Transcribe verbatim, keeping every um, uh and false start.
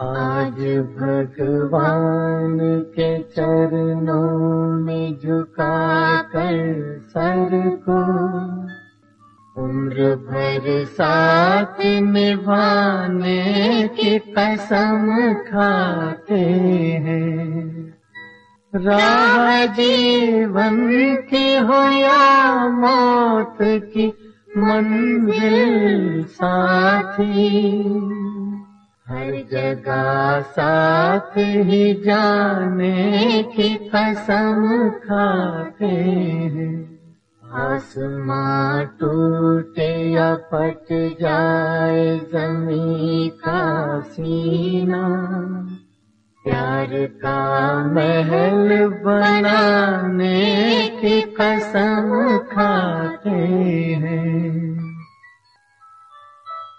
आज भगवान के चरणों में झुका कर सर को उम्र भर साथ निभाने की कसम खाते हैं। राह जीवन की हो या मौत की मंजिल साथी, हर जगह साथ ही जाने की कसम खाते हैं। आसमां टूटे या फट जाए ज़मीं का सीना, प्यार का महल बनाने की कसम खाते हैं।